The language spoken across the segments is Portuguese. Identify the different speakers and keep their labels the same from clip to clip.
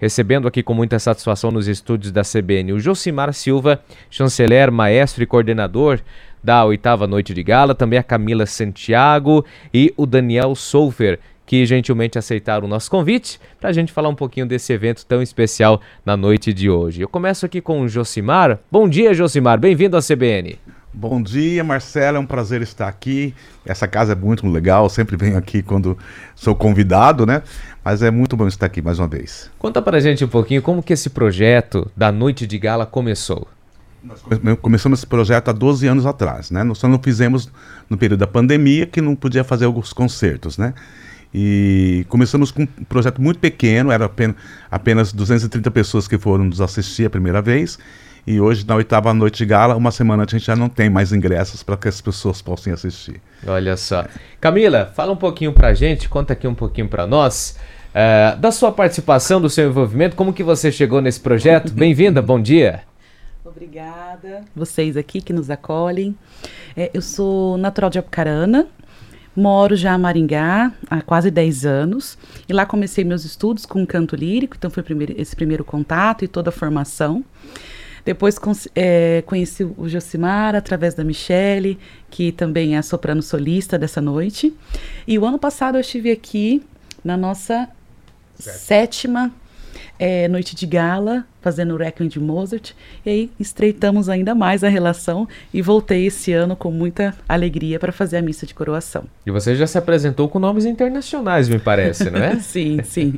Speaker 1: recebendo aqui com muita satisfação nos estúdios da CBN o Josimar Silva, chanceler, maestro e coordenador da 8ª Noite de Gala, também a Camila Santiago e o Daniel Solfer, que gentilmente aceitaram o nosso convite para a gente falar um pouquinho desse evento tão especial na noite de hoje. Eu começo aqui com o Josimar. Bom dia, Josimar, bem-vindo à CBN.
Speaker 2: Bom dia, Marcelo, é um prazer estar aqui. Essa casa é muito legal, eu sempre venho aqui quando sou convidado, né? Mas é muito bom estar aqui mais uma vez.
Speaker 1: Conta pra gente um pouquinho como que esse projeto da Noite de Gala começou.
Speaker 2: Nós começamos esse projeto há 12 anos atrás, né? Nós só não fizemos no período da pandemia, que não podia fazer alguns concertos, né? E começamos com um projeto muito pequeno, era apenas 230 pessoas que foram nos assistir a primeira vez. E hoje, na 8ª Noite de Gala, uma semana antes, a gente já não tem mais ingressos para que as pessoas possam assistir.
Speaker 1: Olha só. Camila, fala um pouquinho pra gente, conta aqui um pouquinho pra nós, da sua participação, do seu envolvimento, como que você chegou nesse projeto. Bem-vinda, bom dia.
Speaker 3: Obrigada. Vocês aqui que nos acolhem. Eu sou natural de Apucarana, moro já em Maringá há quase 10 anos. E lá comecei meus estudos com canto lírico, então foi esse primeiro contato e toda a formação. Depois conheci o Josimar através da Michele, que também é a soprano solista dessa noite. E o ano passado eu estive aqui na nossa sétima Noite de Gala, fazendo o Requiem de Mozart. E aí estreitamos ainda mais a relação e voltei esse ano com muita alegria para fazer a missa de coroação.
Speaker 1: E você já se apresentou com nomes internacionais, me parece, não é?
Speaker 3: Sim, sim.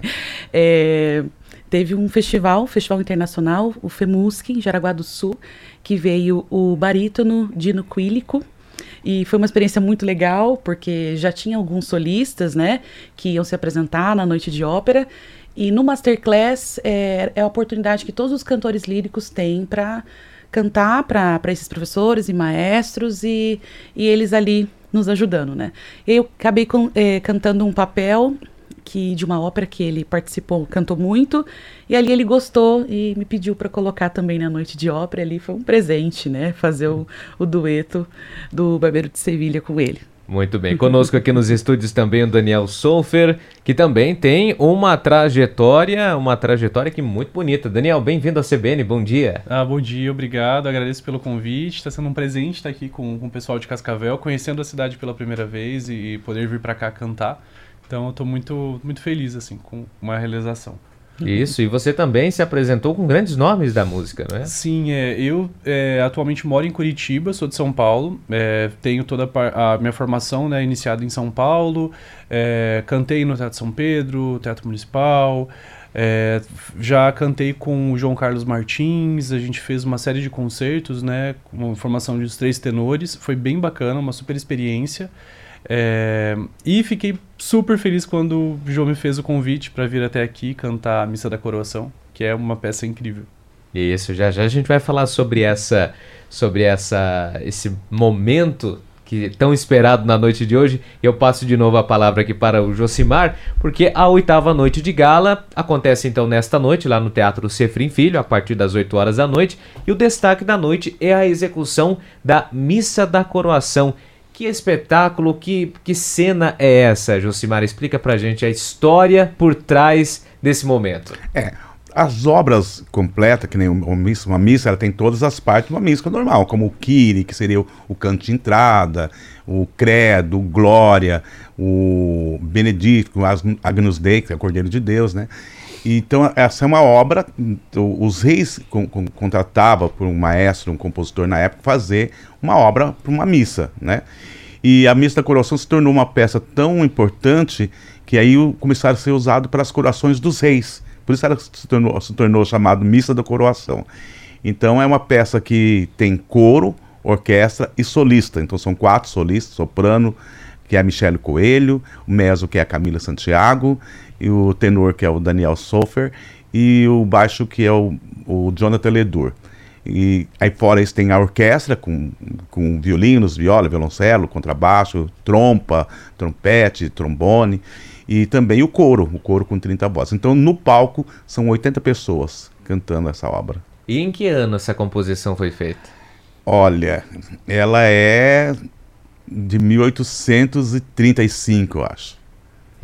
Speaker 3: Teve um festival internacional, o FEMUSC, em Jaraguá do Sul, que veio o barítono Dino Quilico, e foi uma experiência muito legal, porque já tinha alguns solistas, né, que iam se apresentar na noite de ópera, e no Masterclass é a oportunidade que todos os cantores líricos têm para cantar para esses professores e maestros, e eles ali nos ajudando, né. Eu acabei cantando um papel de uma ópera que ele participou, cantou muito, e ali ele gostou e me pediu para colocar também na noite de ópera. Ali foi um presente, né, fazer o dueto do Barbeiro de Sevilha com ele.
Speaker 1: Muito bem, conosco aqui nos estúdios também o Daniel Solfer, que também tem uma trajetória que muito bonita. Daniel, bem-vindo à CBN, bom dia.
Speaker 4: Bom dia, obrigado, agradeço pelo convite, está sendo um presente estar aqui com o pessoal de Cascavel, conhecendo a cidade pela primeira vez e poder vir para cá cantar. Então eu estou muito, muito feliz assim, com uma realização.
Speaker 1: Isso, e você também se apresentou com grandes nomes da música, não é?
Speaker 4: Sim, eu atualmente moro em Curitiba, sou de São Paulo, tenho toda a minha formação, né, iniciada em São Paulo, cantei no Teatro São Pedro, Teatro Municipal, já cantei com o João Carlos Martins, a gente fez uma série de concertos, né, com a formação de os 3 tenores, foi bem bacana, uma super experiência. E fiquei super feliz quando o João me fez o convite para vir até aqui cantar a Missa da Coroação, que é uma peça incrível.
Speaker 1: Isso, já a gente vai falar sobre esse momento que tão esperado na noite de hoje. Eu passo de novo a palavra aqui para o Josimar, porque a 8ª Noite de Gala acontece então nesta noite lá no Teatro Sefrim Filho, a partir das 8 horas da noite, e o destaque da noite é a execução da Missa da Coroação. Que espetáculo, que cena é essa, Josimar? Explica pra gente a história por trás desse momento.
Speaker 2: As obras completas, que nem uma missa, ela tem todas as partes de uma missa normal, como o Kyrie, que seria o canto de entrada, o Credo, o Glória, o Benedito, o Agnus Dei, que é o Cordeiro de Deus, né? Então, essa é uma obra, os reis contratavam por um maestro, um compositor na época, fazer uma obra para uma missa, né? E a Missa da Coroação se tornou uma peça tão importante que aí começaram a ser usado para as coroações dos reis. Por isso ela se tornou chamada Missa da Coroação. Então, é uma peça que tem coro, orquestra e solista. Então, são 4 solistas, soprano, que é a Michele Coelho, o mezzo, que é a Camila Santiago, e o tenor, que é o Daniel Solfer, e o baixo, que é o Jonathan Ledur. E aí fora isso tem a orquestra com violinos, viola, violoncelo, contrabaixo, trompa, trompete, trombone, e também o coro com 30 vozes. Então no palco são 80 pessoas cantando essa obra.
Speaker 1: E em que ano essa composição foi feita?
Speaker 2: Olha, ela é de 1835, eu acho.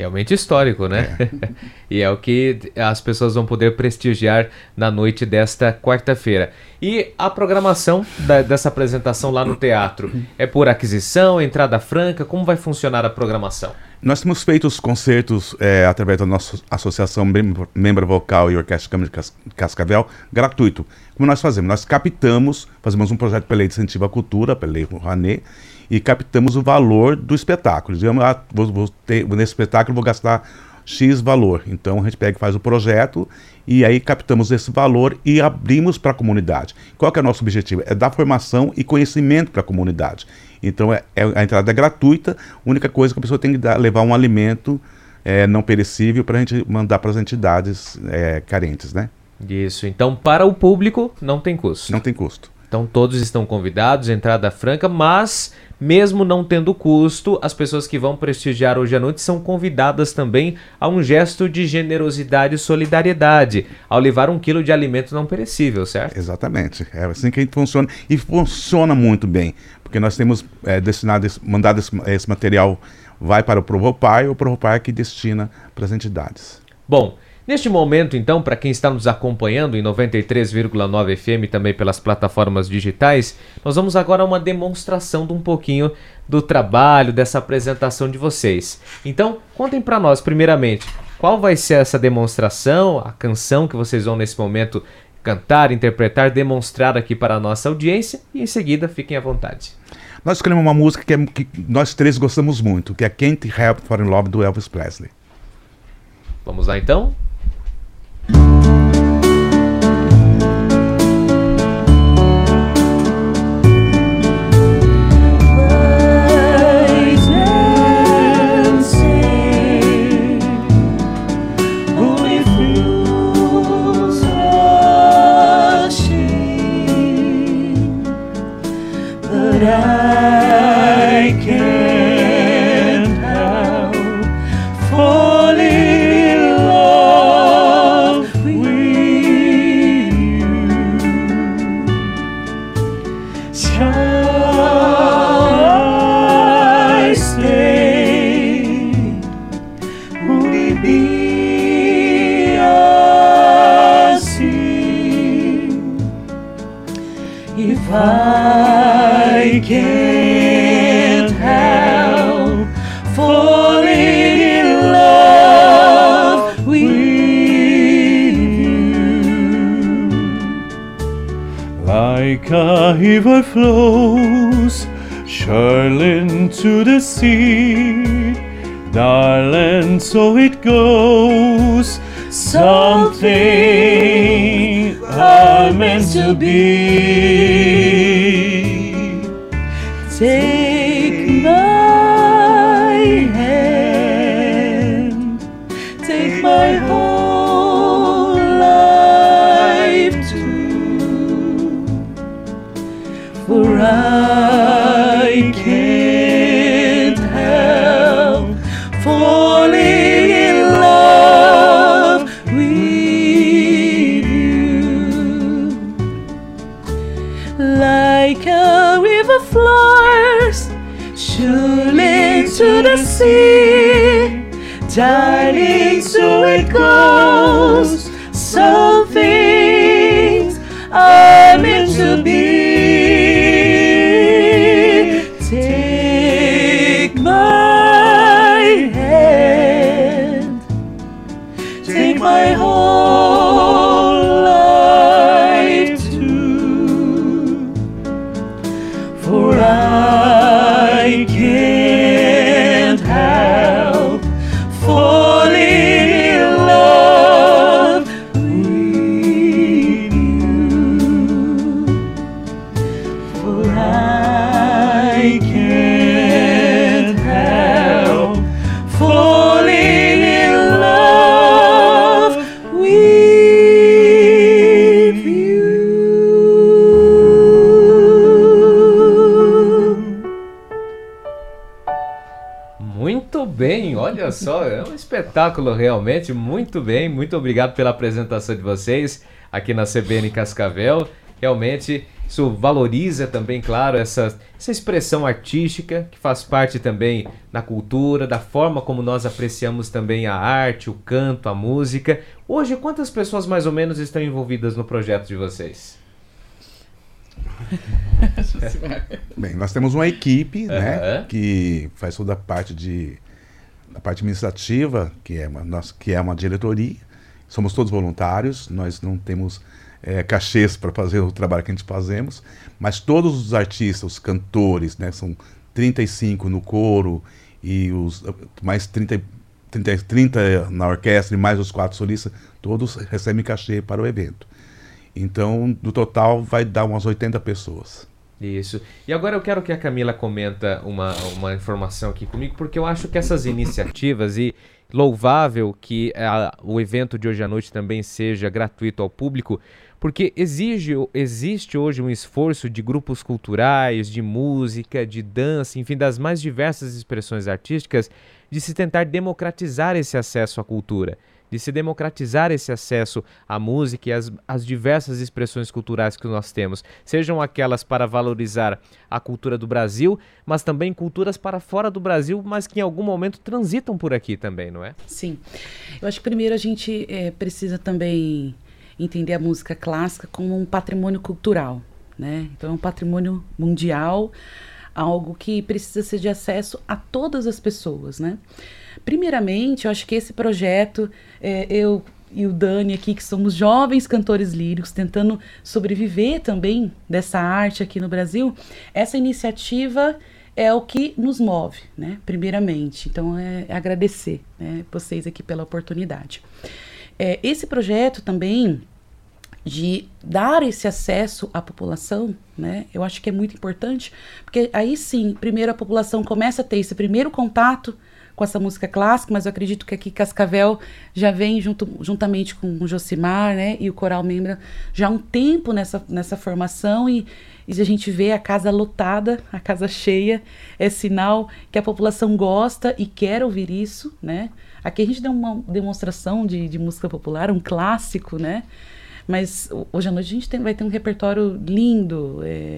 Speaker 1: Realmente histórico, né? E é o que as pessoas vão poder prestigiar na noite desta quarta-feira. E a programação dessa apresentação lá no teatro é por aquisição, entrada franca? Como vai funcionar a programação?
Speaker 2: Nós temos feito os concertos através da nossa associação Membro Vocal e Orquestra Câmara de Cascavel, gratuito. Como nós fazemos? Nós fazemos um projeto pela Lei de Incentivo à Cultura, pela Lei Rouanet, e captamos o valor do espetáculo. Digamos, nesse espetáculo vou gastar X valor. Então a gente pega e faz o projeto e aí captamos esse valor e abrimos para a comunidade. Qual que é o nosso objetivo? É dar formação e conhecimento para a comunidade. Então a entrada é gratuita, a única coisa que a pessoa tem que levar um alimento não perecível para a gente mandar para as entidades carentes, né?
Speaker 1: Isso, então para o público não tem custo.
Speaker 2: Não tem custo.
Speaker 1: Então todos estão convidados, entrada franca, mas mesmo não tendo custo, as pessoas que vão prestigiar hoje à noite são convidadas também a um gesto de generosidade e solidariedade, ao levar 1 quilo de alimento não perecível, certo?
Speaker 2: Exatamente, é assim que a gente funciona, e funciona muito bem, porque nós temos mandado esse material, vai para o Provopai, ou o Provopai que destina para as entidades.
Speaker 1: Bom, neste momento, então, para quem está nos acompanhando em 93,9 FM, também pelas plataformas digitais, nós vamos agora a uma demonstração de um pouquinho do trabalho, dessa apresentação de vocês. Então, contem para nós, primeiramente, qual vai ser essa demonstração, a canção que vocês vão nesse momento cantar, interpretar, demonstrar aqui para a nossa audiência, e em seguida, fiquem à vontade.
Speaker 2: Nós escolhemos uma música que nós três gostamos muito, que é Can't Help Fall in Love, do Elvis Presley.
Speaker 1: Vamos lá, então?
Speaker 4: A river flows surely into the sea, darling, so it goes. Something are meant to be. Take my hand, take my whole life too, for I can't help falling in love with you. Like a river flows surely to the sea, darling, so it goes. Some things are meant to be. Take my hand, take my whole life too, for I can't help falling in love with you, for I can't help falling in love with you.
Speaker 1: Muito bem, olha só, é um espetáculo realmente, muito bem, muito obrigado pela apresentação de vocês aqui na CBN Cascavel. Realmente, isso valoriza também, claro, essa expressão artística que faz parte também da cultura, da forma como nós apreciamos também a arte, o canto, a música. Hoje, quantas pessoas mais ou menos estão envolvidas no projeto de vocês?
Speaker 2: Bem, nós temos uma equipe, né, que faz toda a parte administrativa, que é uma diretoria. Somos todos voluntários, nós não temos cachês para fazer o trabalho que a gente fazemos, mas todos os artistas, os cantores, né, são 35 no coro e mais 30 na orquestra e mais os 4 solistas, todos recebem cachê para o evento. Então, no total, vai dar umas 80 pessoas.
Speaker 1: Isso. E agora eu quero que a Camila comenta uma informação aqui comigo, porque eu acho que essas iniciativas, e louvável que o evento de hoje à noite também seja gratuito ao público, porque existe hoje um esforço de grupos culturais, de música, de dança, enfim, das mais diversas expressões artísticas, de se tentar democratizar esse acesso à cultura, de se democratizar esse acesso à música e às diversas expressões culturais que nós temos, sejam aquelas para valorizar a cultura do Brasil, mas também culturas para fora do Brasil, mas que em algum momento transitam por aqui também, não é?
Speaker 3: Sim. Eu acho que primeiro a gente precisa também entender a música clássica como um patrimônio cultural, né? Então é um patrimônio mundial, algo que precisa ser de acesso a todas as pessoas, né? Primeiramente, eu acho que esse projeto, eu e o Dani aqui, que somos jovens cantores líricos, tentando sobreviver também dessa arte aqui no Brasil, essa iniciativa é o que nos move, né? Primeiramente. Então, é agradecer, né, vocês aqui pela oportunidade. Esse projeto também de dar esse acesso à população, né, eu acho que é muito importante, porque aí sim, primeiro a população começa a ter esse primeiro contato com essa música clássica, mas eu acredito que aqui Cascavel já vem juntamente com o Josimar, né, e o Coral Membra já há um tempo nessa formação, e a gente vê a casa lotada, a casa cheia, é sinal que a população gosta e quer ouvir isso, né. Aqui a gente deu uma demonstração de música popular, um clássico, né, mas hoje à noite a gente vai ter um repertório lindo,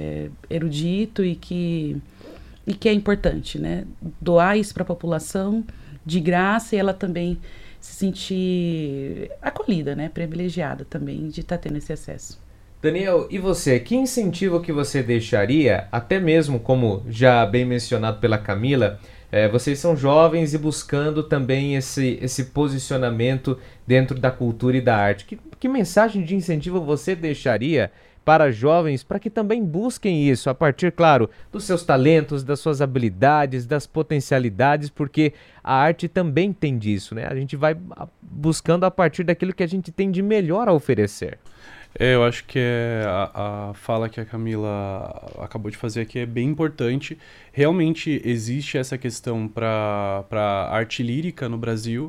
Speaker 3: erudito e que é importante, né? Doar isso para a população de graça e ela também se sentir acolhida, né? Privilegiada também de estar tendo esse acesso.
Speaker 1: Daniel, e você? Que incentivo que você deixaria, até mesmo como já bem mencionado pela Camila, vocês são jovens e buscando também esse posicionamento dentro da cultura e da arte. Que mensagem de incentivo você deixaria para jovens, para que também busquem isso, a partir, claro, dos seus talentos, das suas habilidades, das potencialidades, porque a arte também tem disso, né? A gente vai buscando a partir daquilo que a gente tem de melhor a oferecer.
Speaker 4: Eu acho que a fala que a Camila acabou de fazer aqui é bem importante. Realmente existe essa questão para arte lírica no Brasil,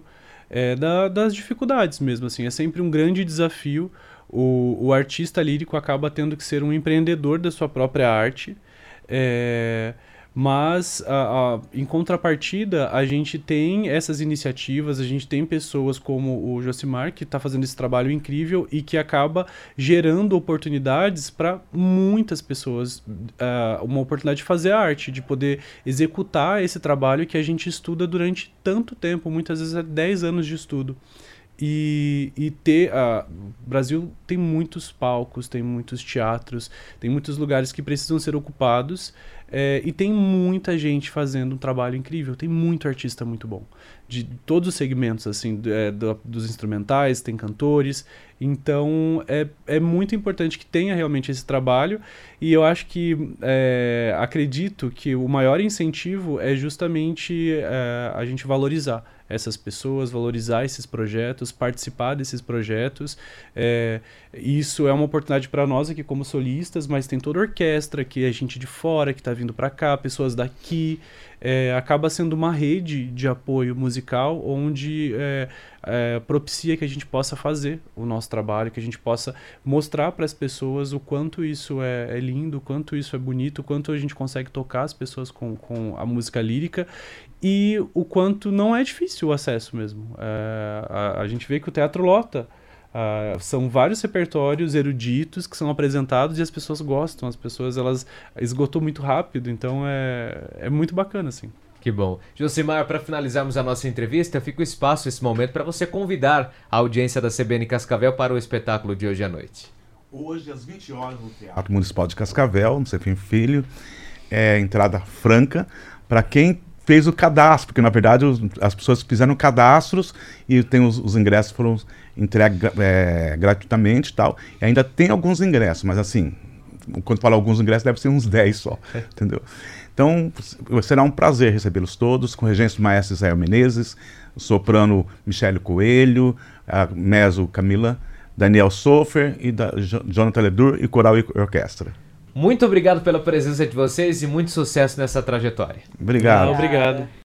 Speaker 4: das dificuldades mesmo, assim, é sempre um grande desafio. O artista lírico acaba tendo que ser um empreendedor da sua própria arte, mas em contrapartida a gente tem essas iniciativas, a gente tem pessoas como o Josimar, que está fazendo esse trabalho incrível e que acaba gerando oportunidades para muitas pessoas, uma oportunidade de fazer arte, de poder executar esse trabalho que a gente estuda durante tanto tempo, muitas vezes 10 anos de estudo. E o Brasil tem muitos palcos, tem muitos teatros, tem muitos lugares que precisam ser ocupados, e tem muita gente fazendo um trabalho incrível, tem muito artista muito bom, de todos os segmentos, assim, dos instrumentais, tem cantores, então é muito importante que tenha realmente esse trabalho, e eu acho que, acredito que o maior incentivo é justamente a gente valorizar essas pessoas, valorizar esses projetos, participar desses projetos. Isso é uma oportunidade para nós aqui como solistas, mas tem toda a orquestra, que é gente de fora que está vindo para cá, pessoas daqui. Acaba sendo uma rede de apoio musical onde propicia que a gente possa fazer o nosso trabalho, que a gente possa mostrar para as pessoas o quanto isso é lindo, o quanto isso é bonito, o quanto a gente consegue tocar as pessoas com a música lírica e o quanto não é difícil o acesso mesmo. A gente vê que o teatro lota. São vários repertórios eruditos que são apresentados e as pessoas gostam, as pessoas elas esgotou muito rápido, então é muito bacana, assim.
Speaker 1: Que bom. Josimar, para finalizarmos a nossa entrevista, fica o espaço, esse momento, para você convidar a audiência da CBN Cascavel para o espetáculo de hoje à noite.
Speaker 2: Hoje, às 20 horas, no Teatro Municipal de Cascavel, no Cefrim Filho, entrada franca para quem fez o cadastro, porque na verdade as pessoas fizeram cadastros e tem os ingressos foram entregues gratuitamente e tal. E ainda tem alguns ingressos, mas assim, quando falar alguns ingressos, deve ser uns 10 só, entendeu? Então, será um prazer recebê-los todos, com regência do maestro Israel Menezes, o soprano Michele Coelho, a mezzo Camila, Daniel Sofer e Jonathan Ledur e coral e orquestra.
Speaker 1: Muito obrigado pela presença de vocês e muito sucesso nessa trajetória.
Speaker 2: Obrigado.
Speaker 4: Obrigado.